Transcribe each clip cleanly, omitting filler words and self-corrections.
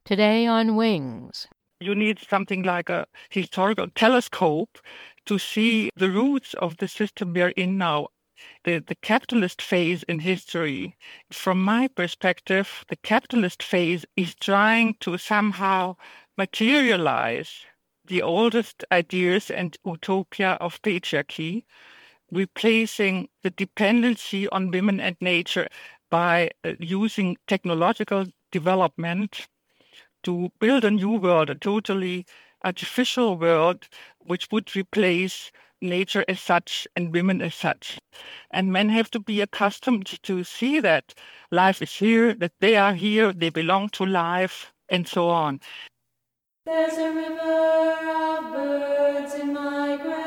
Today on Wings. You need something like a historical telescope to see the roots of the system we are in now, the capitalist phase in history. From my perspective, the capitalist phase is trying to somehow materialize the oldest ideas and utopia of patriarchy, replacing the dependency on women and nature by using technological development to build a new world, a totally artificial world, which would replace nature as such and women as such. And men have to be accustomed to see that life is here, that they are here, they belong to life, and so on. There's a river of birds in migration,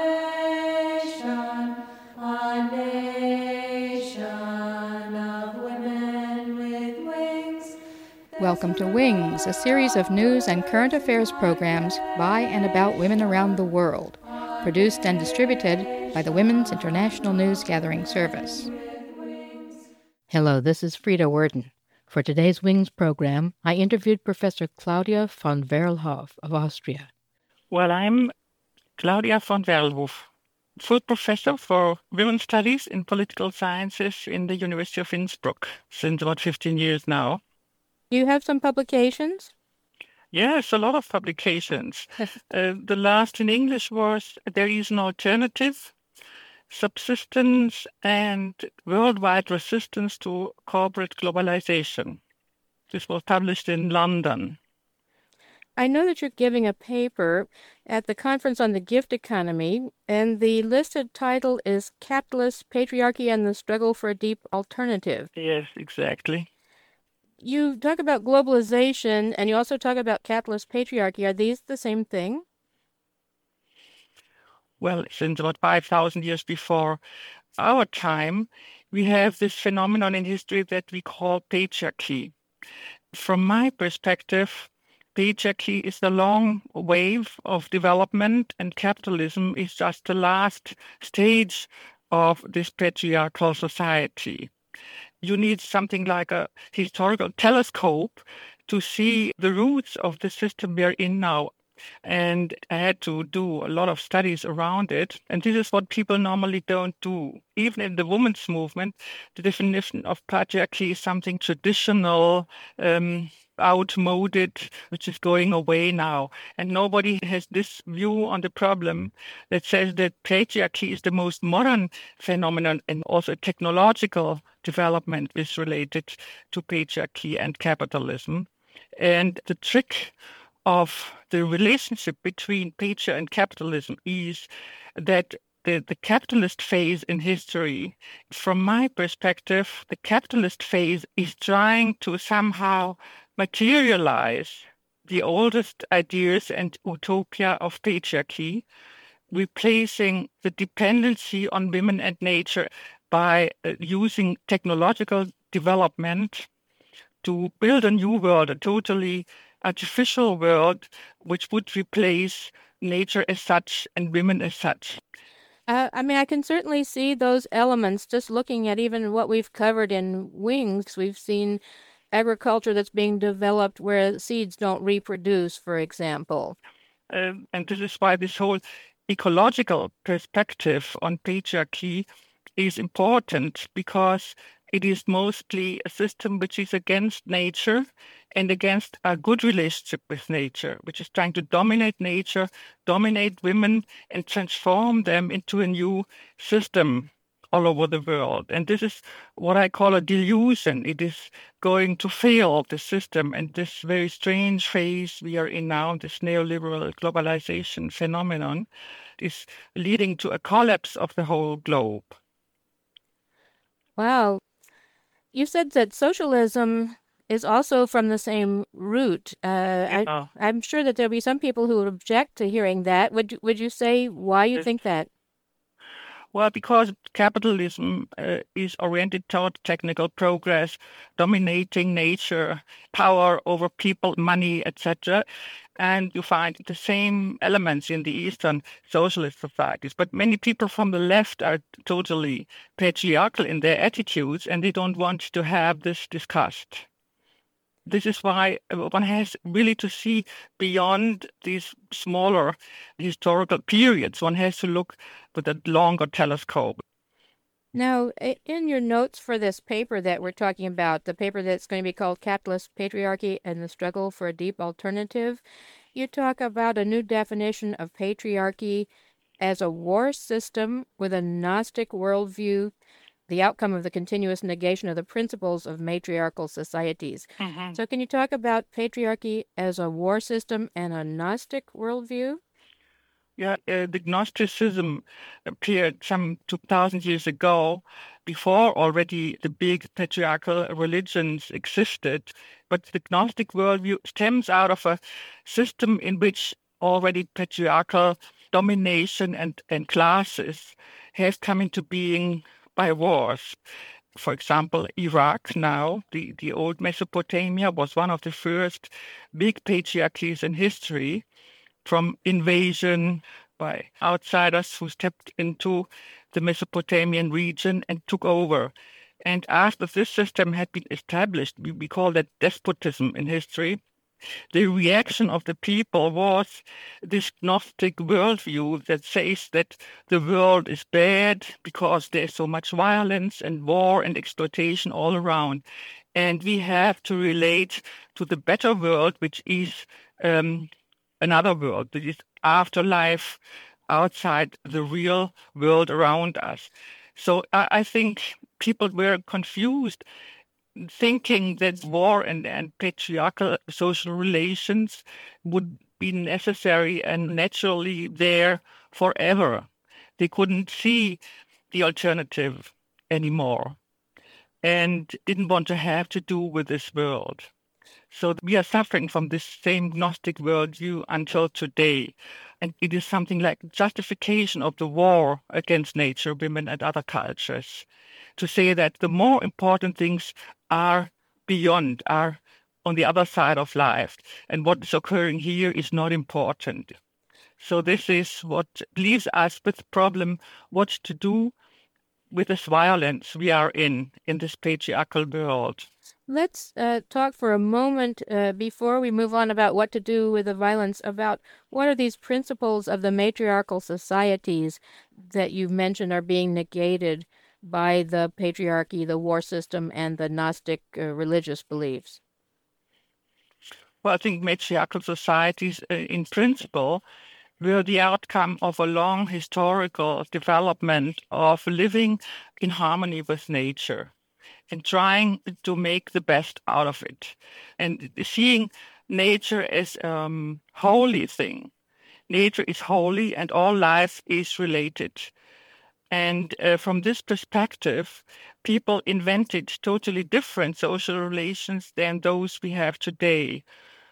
a nation of women with wings. Welcome to Wings, a series of news and current affairs programs by and about women around the world, produced and distributed by the Women's International News Gathering Service. Hello, this is Frida Worden. For today's Wings program, I interviewed Professor Claudia von Werlhof of Austria. Well, I'm Claudia von Werlhof, full professor for women's studies in political sciences in the University of Innsbruck since about 15 years now. Do you have some publications? Yes, a lot of publications. The last in English was There is an Alternative, Subsistence and Worldwide Resistance to Corporate Globalization. This was published in London. I know that you're giving a paper at the Conference on the Gift Economy, and the listed title is Capitalist Patriarchy and the Struggle for a Deep Alternative. Yes, exactly. You talk about globalization, and you also talk about capitalist patriarchy. Are these the same thing? Well, since about 5,000 years before our time, we have this phenomenon in history that we call patriarchy. From my perspective, patriarchy is the long wave of development, and capitalism is just the last stage of this patriarchal society. You need something like a historical telescope to see the roots of the system we are in now. And I had to do a lot of studies around it. And this is what people normally don't do. Even in the women's movement, the definition of patriarchy is something traditional, outmoded, which is going away now. And nobody has this view on the problem that says that patriarchy is the most modern phenomenon, and also technological development is related to patriarchy and capitalism. And the trick of the relationship between patriarchy and capitalism is that the capitalist phase in history, from my perspective, the capitalist phase is trying to somehow materialize the oldest ideas and utopia of patriarchy, replacing the dependency on women and nature by using technological development to build a new world, a totally artificial world, which would replace nature as such and women as such. I can certainly see those elements just looking at even what we've covered in Wings. We've seen agriculture that's being developed where seeds don't reproduce, for example. And this is why this whole ecological perspective on patriarchy is important, because it is mostly a system which is against nature and against a good relationship with nature, which is trying to dominate nature, dominate women, and transform them into a new system all over the world. And this is what I call a delusion. It is going to fail, the system, and this very strange phase we are in now, this neoliberal globalization phenomenon, is leading to a collapse of the whole globe. Wow. You said that socialism is also from the same root. I'm sure that there'll be some people who would object to hearing that. Would you say why you think that? Well, because capitalism is oriented toward technical progress, dominating nature, power over people, money, etc. And you find the same elements in the Eastern socialist societies. But many people from the left are totally patriarchal in their attitudes, and they don't want to have this discussed. This is why one has really to see beyond these smaller historical periods. One has to look with a longer telescope. Now, in your notes for this paper that we're talking about, the paper that's going to be called Capitalist Patriarchy and the Struggle for a Deep Alternative, you talk about a new definition of patriarchy as a war system with a Gnostic worldview, the outcome of the continuous negation of the principles of matriarchal societies. Mm-hmm. So can you talk about patriarchy as a war system and a Gnostic worldview? Yeah, the Gnosticism appeared some 2,000 years ago, before already the big patriarchal religions existed. But the Gnostic worldview stems out of a system in which already patriarchal domination and classes have come into being by wars. For example, Iraq now, the old Mesopotamia was one of the first big patriarchies in history, from invasion by outsiders who stepped into the Mesopotamian region and took over. And after this system had been established, we call that despotism in history, the reaction of the people was this Gnostic worldview that says that the world is bad because there's so much violence and war and exploitation all around. And we have to relate to the better world, which is another world, that is afterlife outside the real world around us. So I think people were confused, thinking that war and patriarchal social relations would be necessary and naturally there forever. They couldn't see the alternative anymore and didn't want to have to do with this world. So we are suffering from this same Gnostic worldview until today. And it is something like justification of the war against nature, women, and other cultures, to say that the more important things are beyond, are on the other side of life. And what is occurring here is not important. So this is what leaves us with the problem, what to do with this violence we are in this patriarchal world. Let's talk for a moment before we move on about what to do with the violence, about what are these principles of the matriarchal societies that you've mentioned are being negated by the patriarchy, the war system, and the Gnostic religious beliefs? Well, I think matriarchal societies, in principle, were the outcome of a long historical development of living in harmony with nature and trying to make the best out of it, and seeing nature as a holy thing. Nature is holy and all life is related. And from this perspective, people invented totally different social relations than those we have today.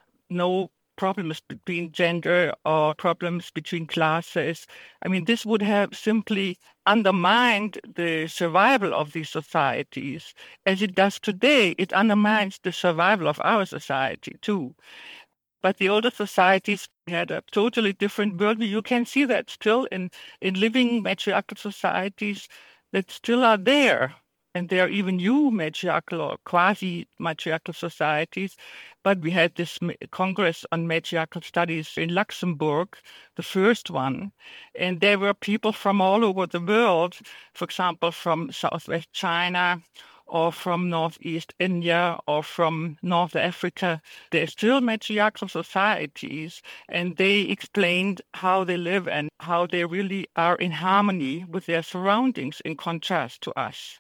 No problems between gender or problems between classes. I mean, this would have simply undermined the survival of these societies. As it does today, it undermines the survival of our society too. But the older societies had a totally different worldview. You can see that still in living matriarchal societies that still are there. And there are even new matriarchal or quasi-matriarchal societies. But we had this Congress on Matriarchal Studies in Luxembourg, the first one. And there were people from all over the world, for example, from Southwest China, or from Northeast India, or from North Africa. They're still matriarchal societies, and they explained how they live and how they really are in harmony with their surroundings in contrast to us.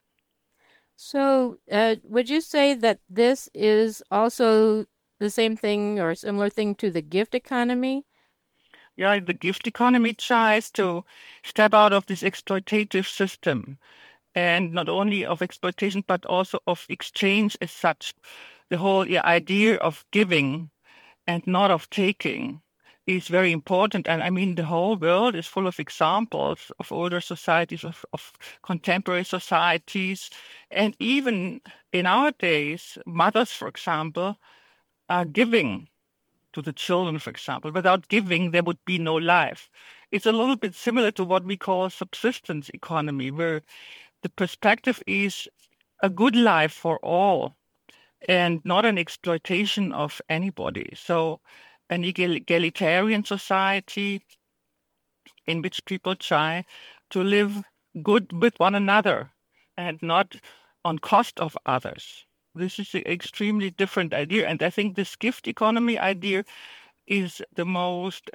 So would you say that this is also the same thing or similar thing to the gift economy? Yeah, the gift economy tries to step out of this exploitative system, and not only of exploitation, but also of exchange as such. The whole idea of giving and not of taking is very important. And I mean, the whole world is full of examples of older societies, of contemporary societies. And even in our days, mothers, for example, are giving to the children, for example. Without giving, there would be no life. It's a little bit similar to what we call subsistence economy, where the perspective is a good life for all, and not an exploitation of anybody. So an egalitarian society in which people try to live good with one another and not on cost of others. This is an extremely different idea. And I think this gift economy idea is the most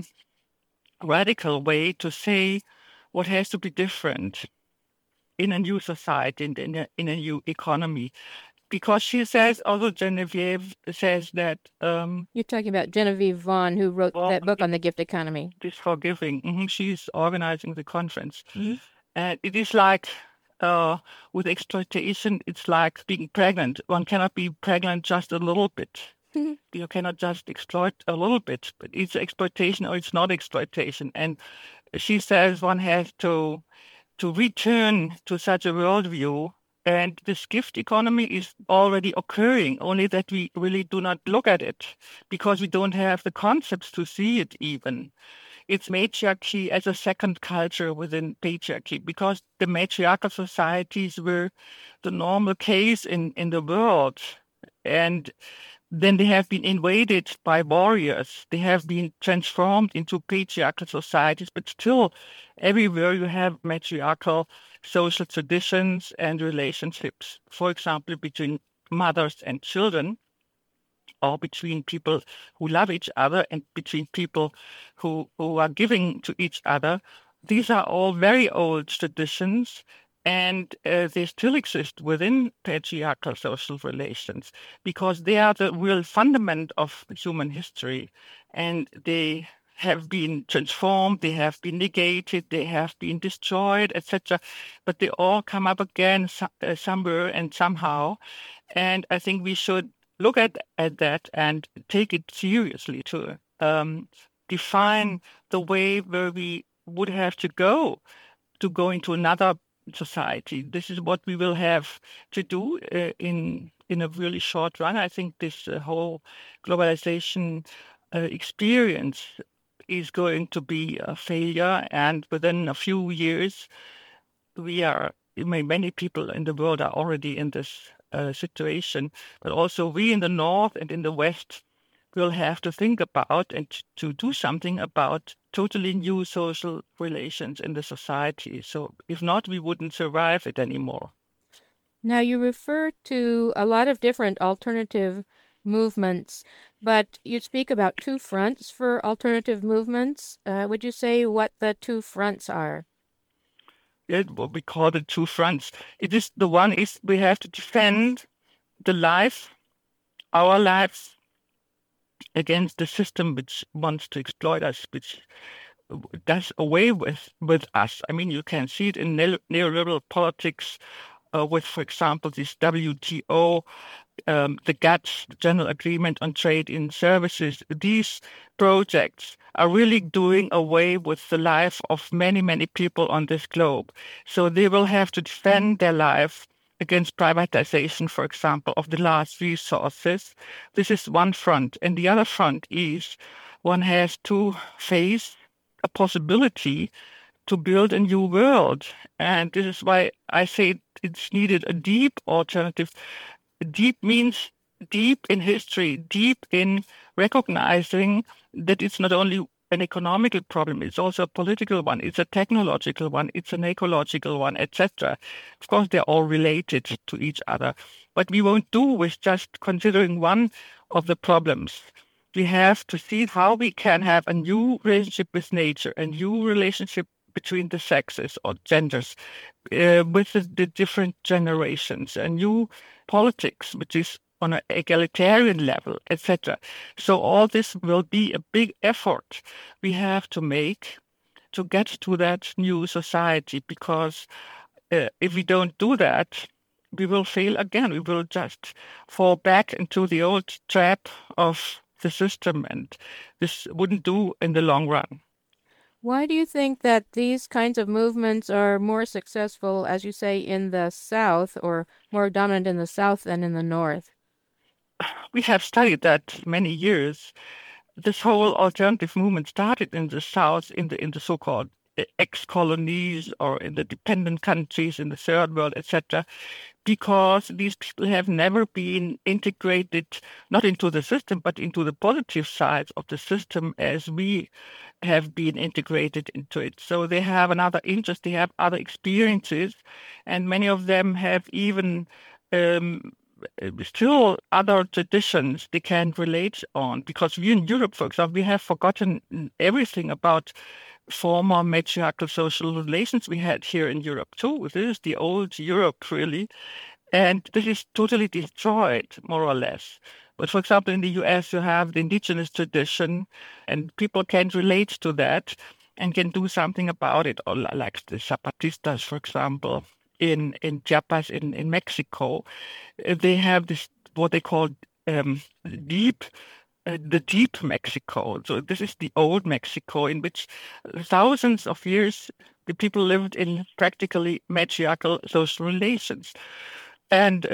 radical way to say what has to be different in a new society and in a new economy. Because she says, although Genevieve says that You're talking about Genevieve Vaughn, who wrote that book on the gift economy. This Forgiving. She's organizing the conference. And it is like with exploitation, it's like being pregnant. One cannot be pregnant just a little bit. You cannot just exploit a little bit, but it's exploitation or it's not exploitation. And she says one has to return to such a worldview. And this gift economy is already occurring, only that we really do not look at it because we don't have the concepts to see it even. It's matriarchy as a second culture within patriarchy, because the matriarchal societies were the normal case in the world. And then they have been invaded by warriors. They have been transformed into patriarchal societies, but still everywhere you have matriarchal social traditions and relationships. For example, between mothers and children, or between people who love each other and between people who are giving to each other. These are all very old traditions, and they still exist within patriarchal social relations because they are the real fundament of human history, and they have been transformed, they have been negated, they have been destroyed, etc. But they all come up again somewhere and somehow. And I think we should look at that and take it seriously to define the way where we would have to go into another society. This is what we will have to do in a really short run. I think this whole globalization experience is going to be a failure, and within a few years, many people in the world are already in this situation, but also we in the North and in the West will have to think about and to do something about totally new social relations in the society. So if not, we wouldn't survive it anymore. Now, you refer to a lot of different alternative movements, but you speak about two fronts for alternative movements. Would you say what the two fronts are? What we call the two fronts. It is the one is we have to defend the life, our lives, against the system which wants to exploit us, which does away with us. I mean, you can see it in neoliberal politics with, for example, this WTO, the GATT, General Agreement on Trade in Services. These projects are really doing away with the life of many, many people on this globe. So they will have to defend their life against privatization, for example, of the last resources. This is one front. And the other front is one has to face a possibility to build a new world. And this is why I say it's needed a deep alternative. Deep means deep in history, deep in recognizing that it's not only an economical problem, it's also a political one, it's a technological one, it's an ecological one, etc. Of course, they're all related to each other. But we won't do with just considering one of the problems. We have to see how we can have a new relationship with nature, a new relationship between the sexes or genders, with the different generations, a new politics, which is on an egalitarian level, etc. So all this will be a big effort we have to make to get to that new society, because if we don't do that, we will fail again. We will just fall back into the old trap of the system, and this wouldn't do in the long run. Why do you think that these kinds of movements are more successful, as you say, in the South, or more dominant in the South than in the North? We have studied that many years. This whole alternative movement started in the South, in the so-called ex-colonies or in the dependent countries in the third world, etc., because these people have never been integrated, not into the system, but into the positive sides of the system as we have been integrated into it. So they have another interest, they have other experiences, and many of them have even um, still other traditions they can relate on. Because we in Europe, for example, we have forgotten everything about former matriarchal social relations we had here in Europe too. This is the old Europe, really. And this is totally destroyed, more or less. But for example, in the US, you have the indigenous tradition, and people can relate to that and can do something about it, or like the Zapatistas, for example, in Chiapas, in Mexico. They have this, what they call um, deep the deep Mexico. So this is the old Mexico in which thousands of years the people lived in practically matriarchal social relations. And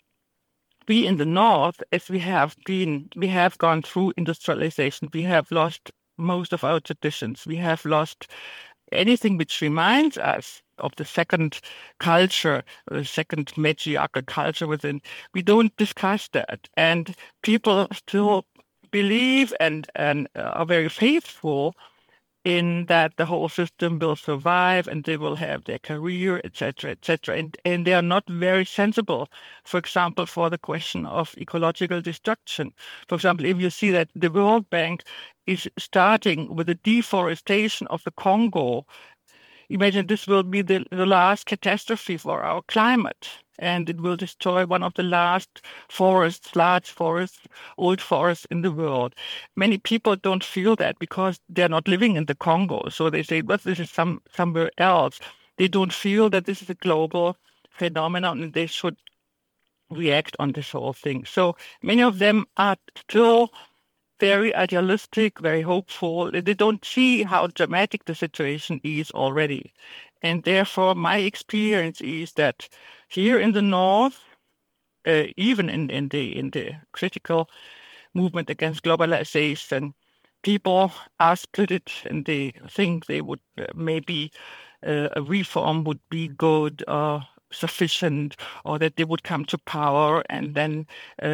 we in the North, as we have gone through industrialization. We have lost most of our traditions. We have lost anything which reminds us of the second culture, the second matriarchal culture within. We don't discuss that. And people still believe and are very faithful in that the whole system will survive and they will have their career, etc., etc. And they are not very sensible, for example, for the question of ecological destruction. For example, if you see that the World Bank is starting with the deforestation of the Congo, imagine this will be the last catastrophe for our climate. And it will destroy one of the last forests, large forests, old forests in the world. Many people don't feel that because they're not living in the Congo. So they say, but this is somewhere else. They don't feel that this is a global phenomenon and they should react on this whole thing. So many of them are still very idealistic, very hopeful. They don't see how dramatic the situation is already. And therefore, my experience is that here in the North, even in the critical movement against globalization, people are split and they think they would maybe a reform would be good or sufficient, or that they would come to power and then,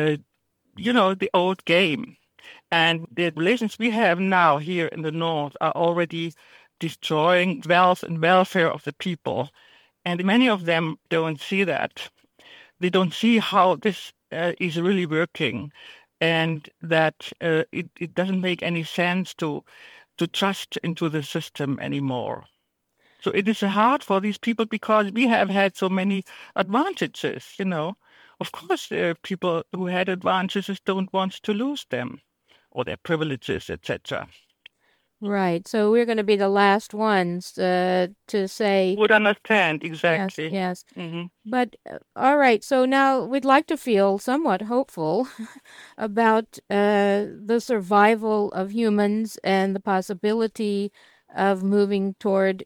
the old game. And the relations we have now here in the North are already destroying wealth and welfare of the people. And many of them don't see that. They don't see how this is really working, and that it doesn't make any sense to trust into the system anymore. So it is hard for these people because we have had so many advantages, Of course, there are people who had advantages don't want to lose them or their privileges, etc. Right. So we're going to be the last ones to say. Would understand, exactly. Yes. Mm-hmm. But all right. So now we'd like to feel somewhat hopeful about the survival of humans and the possibility of moving toward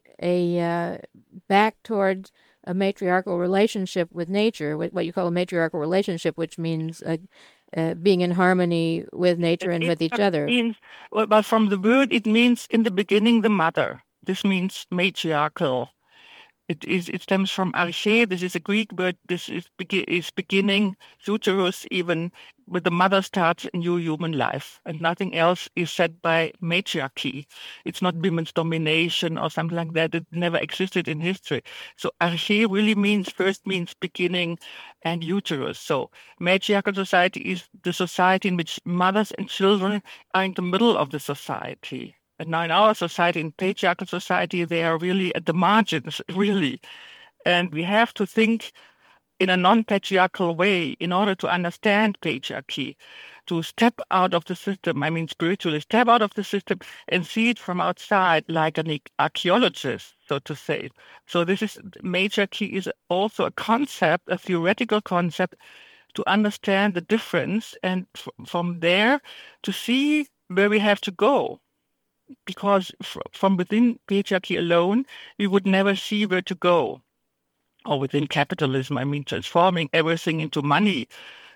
back towards a matriarchal relationship with nature, with what you call a matriarchal relationship, which means being in harmony with nature and with each other. But from the word, it means in the beginning the mother. This means matriarchal. It stems from arche. This is a Greek word. This is beginning, uterus, even with the mother starts a new human life. And nothing else is said by matriarchy. It's not women's domination or something like that. It never existed in history. So arche really means beginning and uterus. So matriarchal society is the society in which mothers and children are in the middle of the society. And now in our society, in patriarchal society, they are really at the margins, really. And we have to think in a non-patriarchal way in order to understand patriarchy, to step out of the system, spiritually step out of the system and see it from outside like an archaeologist, so to say. So matriarchy is also a concept, a theoretical concept, to understand the difference and from there to see where we have to go. Because from within patriarchy alone, we would never see where to go. Or within capitalism, transforming everything into money.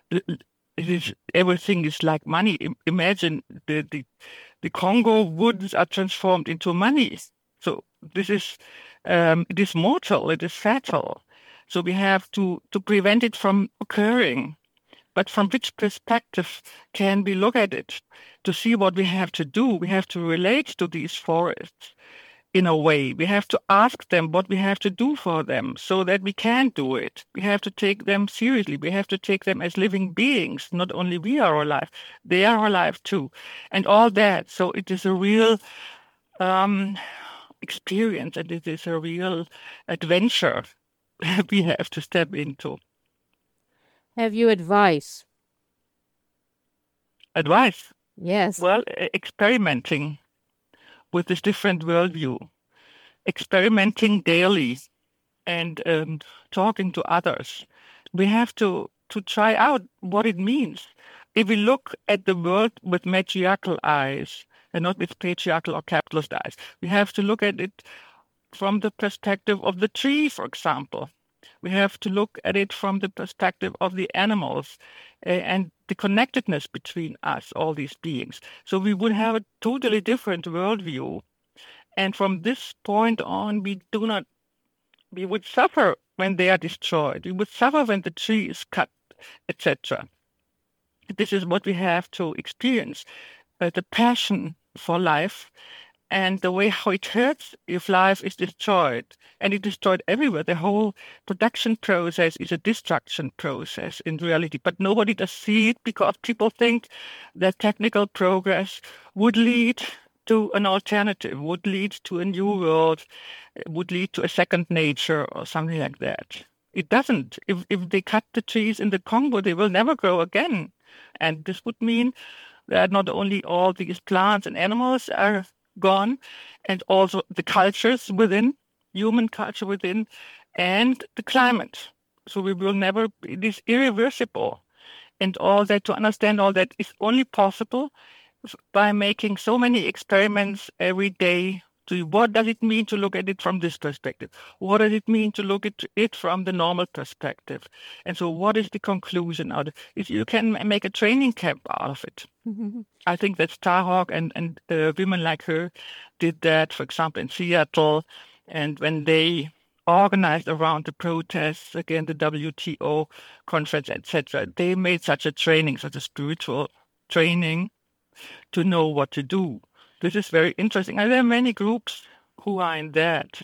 Everything is like money. Imagine the Congo woods are transformed into money. So this is it is mortal. It is fatal. So we have to prevent it from occurring. But from which perspective can we look at it to see what we have to do? We have to relate to these forests in a way. We have to ask them what we have to do for them so that we can do it. We have to take them seriously. We have to take them as living beings. Not only we are alive, they are alive too. And all that. So it is a real experience, and it is a real adventure we have to step into. Have you advice? Advice? Yes. Well, experimenting with this different worldview, experimenting daily, and talking to others. We have to try out what it means. If we look at the world with matriarchal eyes and not with patriarchal or capitalist eyes, we have to look at it from the perspective of the tree, for example. We have to look at it from the perspective of the animals and the connectedness between us, all these beings. So we would have a totally different worldview. And from this point on, we would suffer when they are destroyed. We would suffer when the tree is cut, etc. This is what we have to experience, the passion for life and the way how it hurts if life is destroyed. And it's destroyed everywhere. The whole production process is a destruction process in reality. But nobody does see it because people think that technical progress would lead to an alternative, would lead to a new world, would lead to a second nature or something like that. It doesn't. If they cut the trees in the Congo, they will never grow again. And this would mean that not only all these plants and animals are gone, and also the cultures within, human culture within, and the climate. So we will never, it is irreversible. And all that, to understand all that is only possible by making so many experiments every day. So what does it mean to look at it from this perspective? What does it mean to look at it from the normal perspective? And so what is the conclusion out of it? You can make a training camp out of it. I think that Starhawk and women like her did that, for example, in Seattle. And when they organized around the protests, again, the WTO conference, etc., they made such a training, such a spiritual training to know what to do. This is very interesting. And there are many groups who are in that.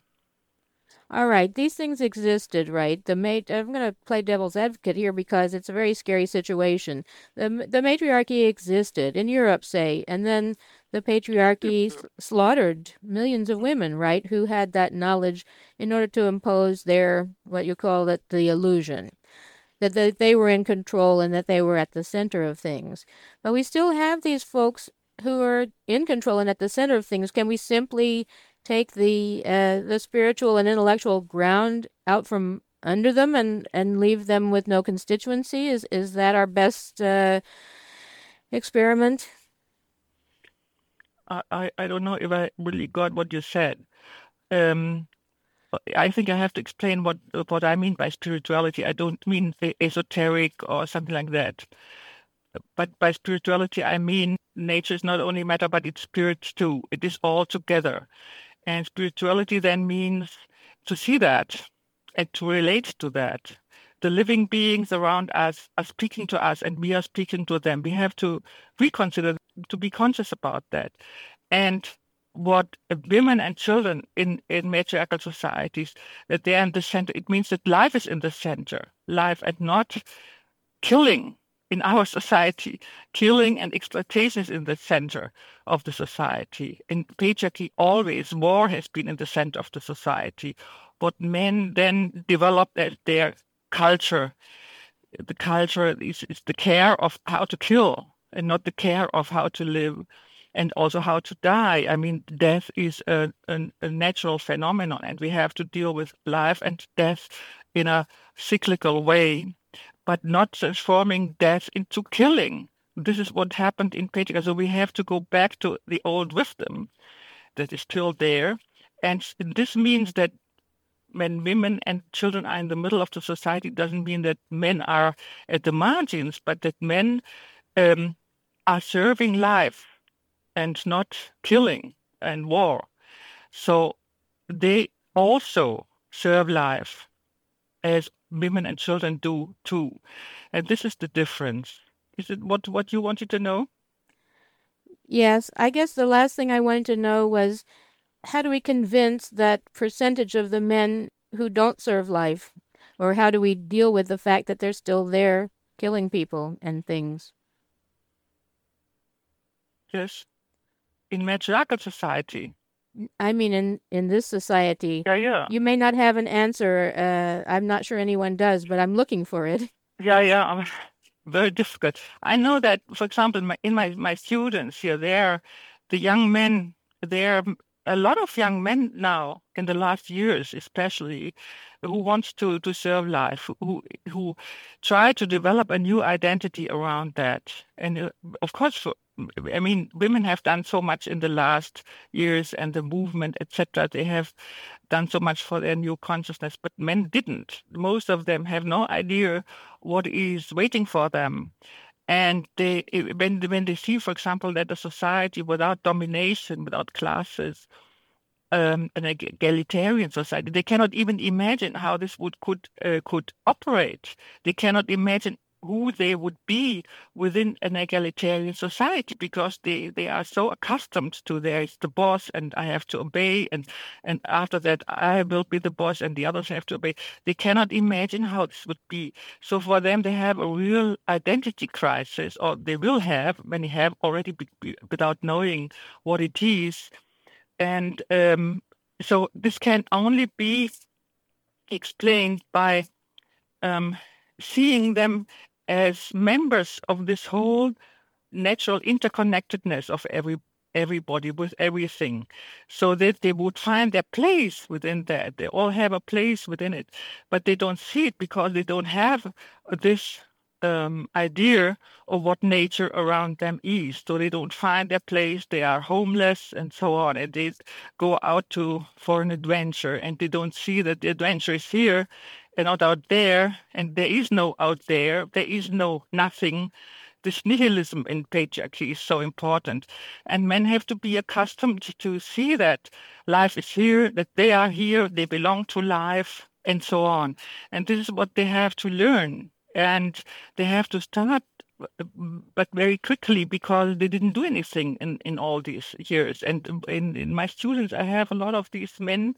All right, these things existed, right? I'm going to play devil's advocate here because it's a very scary situation. The matriarchy existed in Europe, say, and then the patriarchy slaughtered millions of women, right, who had that knowledge in order to impose their, what you call it, the illusion, that they were in control and that they were at the center of things. But we still have these folks who are in control and at the center of things. Can we simply take the spiritual and intellectual ground out from under them and leave them with no constituency? Is that our best experiment? I don't know if I really got what you said. I think I have to explain what I mean by spirituality. I don't mean esoteric or something like that. But by spirituality, I mean nature is not only matter, but it's spirit too. It is all together. And spirituality then means to see that and to relate to that. The living beings around us are speaking to us and we are speaking to them. We have to reconsider, to be conscious about that. And what women and children in matriarchal societies, that they are in the center, it means that life is in the center, life and not killing. In our society, killing and exploitation is in the center of the society. In patriarchy, always war has been in the center of the society. What men then develop as their culture, the culture is the care of how to kill and not the care of how to live and also how to die. I mean, death is a natural phenomenon, and we have to deal with life and death in a cyclical way, but not transforming death into killing. This is what happened in patriarchy. So we have to go back to the old wisdom that is still there. And this means that when women and children are in the middle of the society, it doesn't mean that men are at the margins, but that men are serving life and not killing and war. So they also serve life as women and children do too. And this is the difference. Is it what you wanted to know? Yes, I guess the last thing I wanted to know was how do we convince that percentage of the men who don't serve life? Or how do we deal with the fact that they're still there killing people and things? Yes. In matriarchal society. I mean, in this society, Yeah. you may not have an answer. I'm not sure anyone does, but I'm looking for it. Yeah. Very difficult. I know that, for example, my students here, the young men, there are a lot of young men now in the last years, especially, who wants to serve life, who try to develop a new identity around that. And of course, I mean, women have done so much in the last years and the movement, etc. They have done so much for their new consciousness, but men didn't. Most of them have no idea what is waiting for them. And when they see, for example, that a society without domination, without classes, an egalitarian society, they cannot even imagine how this could operate. They cannot imagine who they would be within an egalitarian society because they are so accustomed to there is the boss and I have to obey and after that I will be the boss and the others have to obey. They cannot imagine how this would be. So for them, they have a real identity crisis, or they will have, many have already without knowing what it is. And so this can only be explained by seeing them as members of this whole natural interconnectedness of everybody with everything, so that they would find their place within that. They all have a place within it, but they don't see it because they don't have this idea of what nature around them is. So they don't find their place, they are homeless and so on, and they go out for an adventure, and they don't see that the adventure is here and not out there, and there is no out there is no nothing. This nihilism in patriarchy is so important, and men have to be accustomed to see that life is here, that they are here, they belong to life, and so on. And this is what they have to learn, and they have to start, but very quickly, because they didn't do anything in all these years. And in my students, I have a lot of these men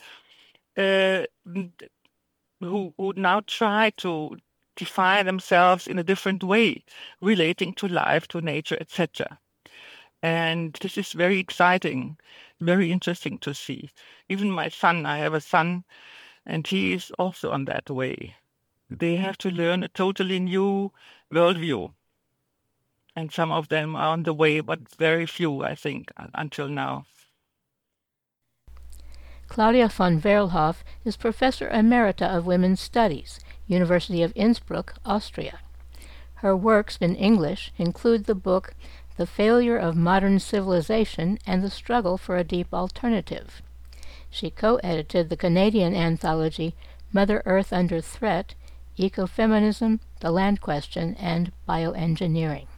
who now try to define themselves in a different way, relating to life, to nature, etc. And this is very exciting, very interesting to see. Even my son, I have a son, and he is also on that way. They have to learn a totally new worldview. And some of them are on the way, but very few, I think, until now. Claudia von Werlhoff is Professor Emerita of Women's Studies, University of Innsbruck, Austria. Her works in English include the book The Failure of Modern Civilization and the Struggle for a Deep Alternative. She co-edited the Canadian anthology Mother Earth Under Threat, Ecofeminism, the Land Question, and Bioengineering.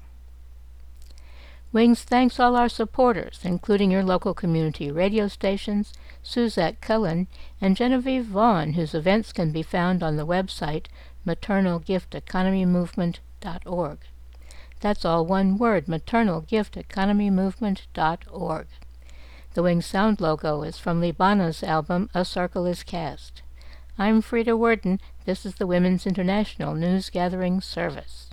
Wings thanks all our supporters, including your local community radio stations, Suzette Cullen, and Genevieve Vaughn, whose events can be found on the website maternalgifteconomymovement.org. That's all one word, maternalgifteconomymovement.org. The Wings sound logo is from Libana's album A Circle is Cast. I'm Frida Worden. This is the Women's International News Gathering Service.